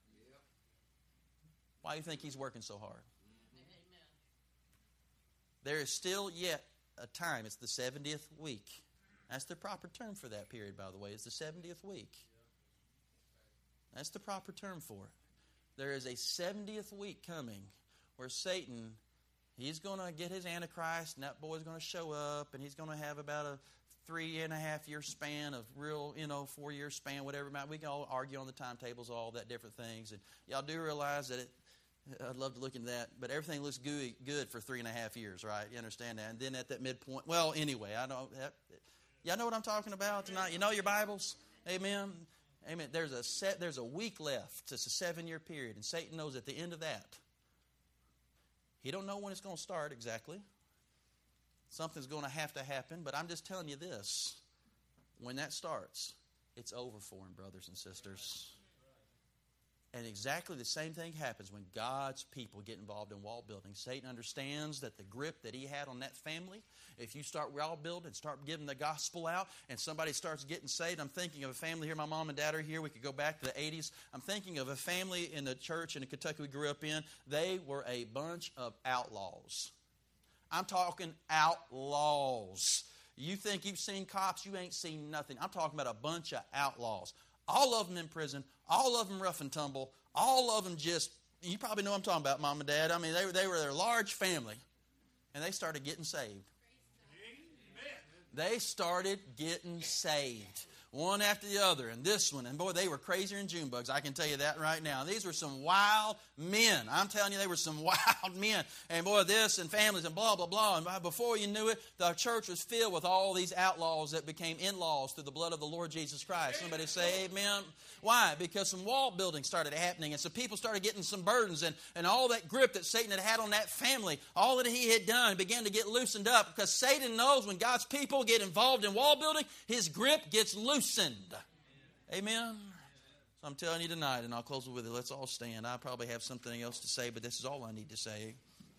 Why do you think he's working so hard? Amen. There is still yet a time. It's the seventieth week. That's the proper term for that period, by the way. It's the seventieth week. That's the proper term for it. There is a seventieth week coming where Satan, he's going to get his Antichrist, and that boy's going to show up, and he's going to have about a three and a half year span of real, you know, four year span, whatever. We can all argue on the timetables, all that different things. And y'all do realize that it, I'd love to look into that, but everything looks gooey, good for three and a half years, right? You understand that? And then at that midpoint, well, anyway, I don't. That, y'all know what I'm talking about tonight? You know your Bibles? Amen. Amen. There's a set. There's a week left. It's a seven-year period, and Satan knows at the end of that. He don't know when it's going to start exactly. Something's going to have to happen, but I'm just telling you this: when that starts, it's over for him, brothers and sisters. And exactly the same thing happens when God's people get involved in wall building. Satan understands that the grip that he had on that family, if you start wall building and start giving the gospel out and somebody starts getting saved. I'm thinking of a family here. My mom and dad are here. We could go back to the eighties. I'm thinking of a family in the church in Kentucky we grew up in. They were a bunch of outlaws. I'm talking outlaws. You think you've seen cops, you ain't seen nothing. I'm talking about a bunch of outlaws. All of them in prison, all of them rough and tumble, all of them just, you probably know what I'm talking about, Mom and Dad. I mean, they, they were their large family, and they started getting saved. They started getting saved. One after the other, and this one, and boy, they were crazier than June bugs, I can tell you that right now. These were some wild men. I'm telling you, they were some wild men. And boy, this and families and blah, blah, blah. And before you knew it, the church was filled with all these outlaws that became in-laws through the blood of the Lord Jesus Christ. Somebody say amen. Why? Because some wall building started happening, and some people started getting some burdens, and, and all that grip that Satan had had on that family, all that he had done began to get loosened up, because Satan knows when God's people get involved in wall building, his grip gets loosened. Amen. So I'm telling you tonight, and I'll close with it. Let's all stand. I probably have something else to say, but this is all I need to say.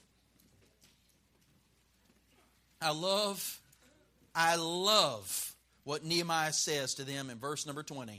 I love, I love what Nehemiah says to them in verse number twenty.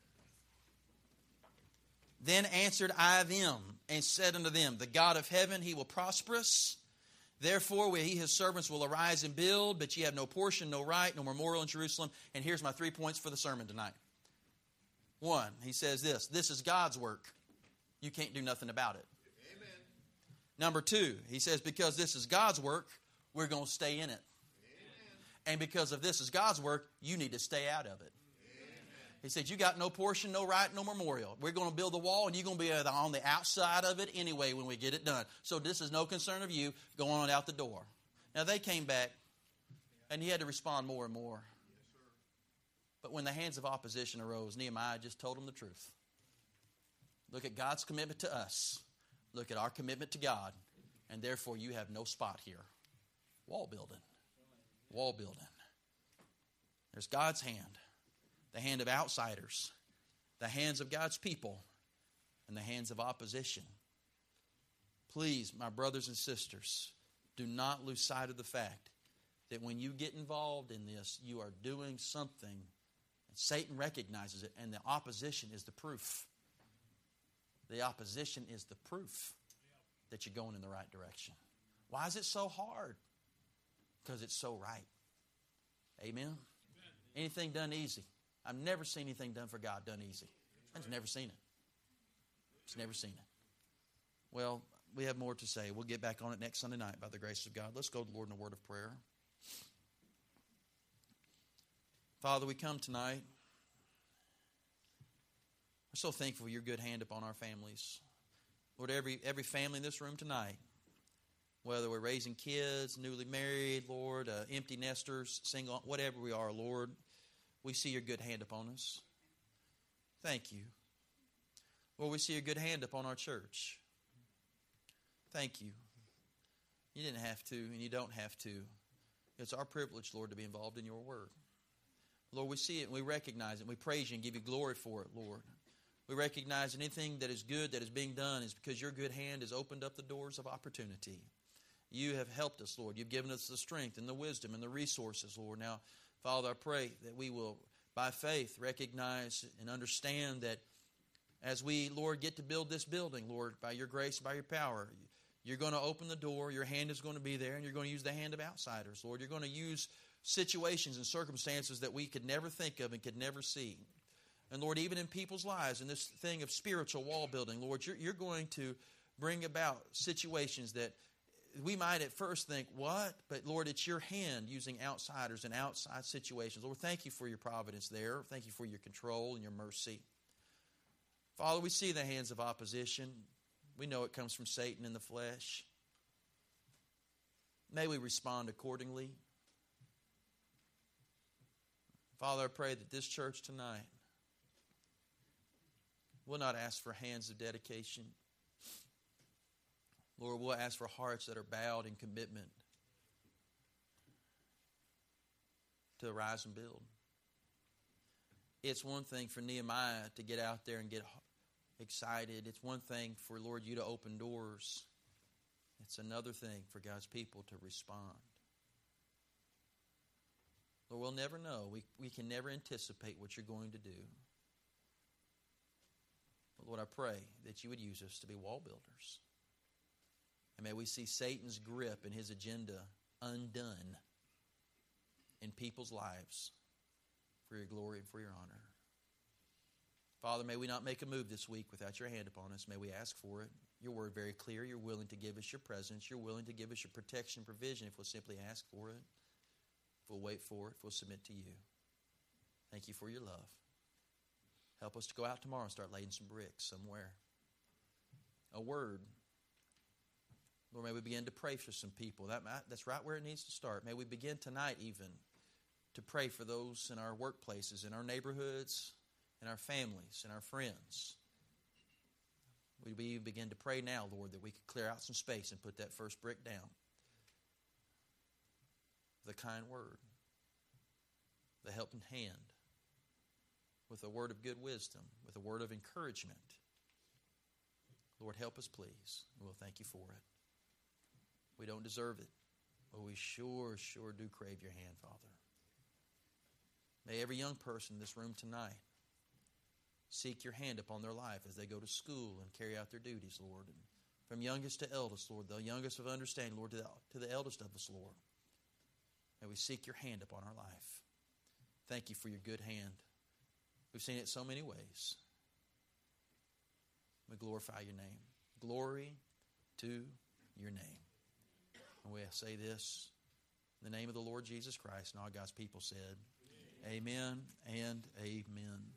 Then answered I them and said unto them, the God of heaven, he will prosper us. Therefore, we, he, his servants, will arise and build, but ye have no portion, no right, no memorial in Jerusalem. And here's my three points for the sermon tonight. One, he says this, this is God's work. You can't do nothing about it. Amen. Number two, he says, because this is God's work, we're going to stay in it. Amen. And because of this is God's work, you need to stay out of it. He said, you got no portion, no right, no memorial. We're going to build the wall, and you're going to be on the outside of it anyway when we get it done. So this is no concern of you going on out the door. Now, they came back, and he had to respond more and more. But when the hands of opposition arose, Nehemiah just told them the truth. Look at God's commitment to us. Look at our commitment to God. And therefore, you have no spot here. Wall building. Wall building. There's God's hand. The hand of outsiders, the hands of God's people, and the hands of opposition. Please, my brothers and sisters, do not lose sight of the fact that when you get involved in this, you are doing something, and Satan recognizes it, and the opposition is the proof. The opposition is the proof that you're going in the right direction. Why is it so hard? Because it's so right. Amen? Anything done easy. I've never seen anything done for God done easy. I've just never seen it. Just never seen it. Well, we have more to say. We'll get back on it next Sunday night by the grace of God. Let's go to the Lord in a word of prayer. Father, we come tonight. We're so thankful for your good hand upon our families. Lord, every, every family in this room tonight, whether we're raising kids, newly married, Lord, uh, empty nesters, single, whatever we are, Lord, we see your good hand upon us. Thank you. Lord, we see your good hand upon our church. Thank you. You didn't have to, and you don't have to. It's our privilege, Lord, to be involved in your word. Lord, we see it and we recognize it. And we praise you and give you glory for it, Lord. We recognize anything that is good that is being done is because your good hand has opened up the doors of opportunity. You have helped us, Lord. You've given us the strength and the wisdom and the resources, Lord. Now, Father, I pray that we will, by faith, recognize and understand that as we, Lord, get to build this building, Lord, by your grace, by your power, you're going to open the door, your hand is going to be there, and you're going to use the hand of outsiders, Lord. You're going to use situations and circumstances that we could never think of and could never see. And, Lord, even in people's lives, in this thing of spiritual wall building, Lord, you're, you're going to bring about situations that we might at first think, what? But, Lord, it's your hand using outsiders and outside situations. Lord, thank you for your providence there. Thank you for your control and your mercy. Father, we see the hands of opposition. We know it comes from Satan in the flesh. May we respond accordingly. Father, I pray that this church tonight will not ask for hands of dedication. Lord, we'll ask for hearts that are bowed in commitment to rise and build. It's one thing for Nehemiah to get out there and get excited. It's one thing for, Lord, you to open doors. It's another thing for God's people to respond. Lord, we'll never know. We, we can never anticipate what you're going to do. But Lord, I pray that you would use us to be wall builders. And may we see Satan's grip and his agenda undone in people's lives for your glory and for your honor. Father, may we not make a move this week without your hand upon us. May we ask for it. Your word very clear. You're willing to give us your presence. You're willing to give us your protection and provision if we'll simply ask for it, if we'll wait for it, if we'll submit to you. Thank you for your love. Help us to go out tomorrow and start laying some bricks somewhere. A word. Lord, may we begin to pray for some people. That, that's right where it needs to start. May we begin tonight even to pray for those in our workplaces, in our neighborhoods, in our families, in our friends. We begin to pray now, Lord, that we could clear out some space and put that first brick down. The kind word, the helping hand, with a word of good wisdom, with a word of encouragement. Lord, help us, please. We'll thank you for it. We don't deserve it, but we sure, sure do crave your hand, Father. May every young person in this room tonight seek your hand upon their life as they go to school and carry out their duties, Lord. And from youngest to eldest, Lord, the youngest of understanding, Lord, to the, to the eldest of us, Lord. May we seek your hand upon our life. Thank you for your good hand. We've seen it so many ways. We glorify your name. Glory to your name. And we say this in the name of the Lord Jesus Christ, and all God's people said, amen, amen and amen.